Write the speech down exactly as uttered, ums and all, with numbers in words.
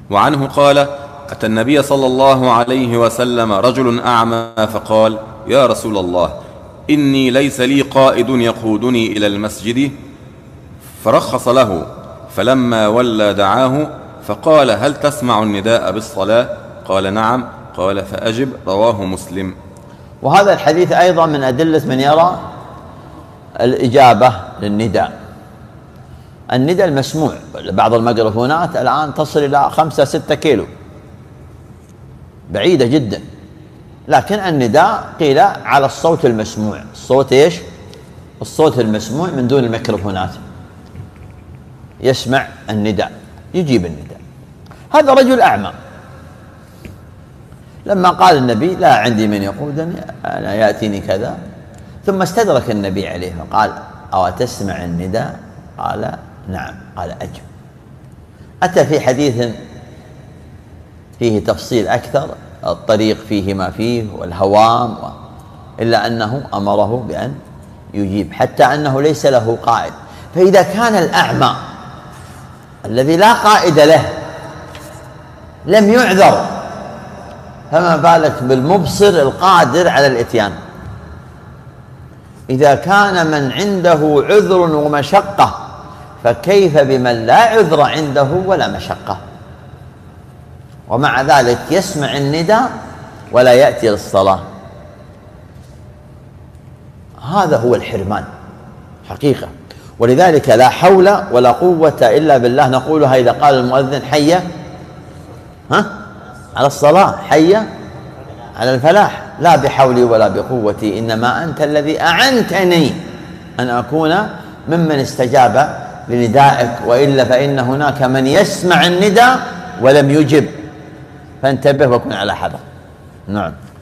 وعنه قال: أتى النبي صلى الله عليه وسلم رجل أعمى فقال: يا رسول الله، إني ليس لي قائد يقودني إلى المسجد، فرخص له، فلما ولى دعاه فقال: هل تسمع النداء بالصلاة؟ قال: نعم. قال: فأجب. رواه مسلم. وهذا الحديث أيضا من أدلة من يرى الإجابة للنداء. النداء المسموع، بعض الميكروفونات الآن تصل إلى خمسة ستة كيلو، بعيدة جدا، لكن النداء قيل على الصوت المسموع. الصوت إيش؟ الصوت المسموع من دون الميكروفونات، يسمع النداء، يجيب النداء. هذا رجل أعمى، لما قال النبي: لا عندي من يقودني، أنا يأتيني كذا، ثم استدرك النبي عليه فقال: أو تسمع النداء؟ قال: نعم. قال: أجب. أتى في حديث فيه تفصيل أكثر، الطريق فيه ما فيه والهوام، إلا أنه أمره بأن يجيب، حتى أنه ليس له قائد. فإذا كان الأعمى الذي لا قائد له لم يعذر، فما بالك بالمبصر القادر على الإتيان؟ إذا كان من عنده عذر ومشقة، فكيف بمن لا عذر عنده ولا مشقة؟ ومع ذلك يسمع النداء ولا يأتي للصلاة. هذا هو الحرمان حقيقة. ولذلك لا حول ولا قوة إلا بالله نقولها إذا قال المؤذن: حي ها على الصلاة، حي على الفلاح. لا بحولي ولا بقوتي، إنما أنت الذي أعنتني أن أكون ممن استجاب لندائك، وإلا فإن هناك من يسمع النداء ولم يجب، فانتبه وكن على حذر. نعم.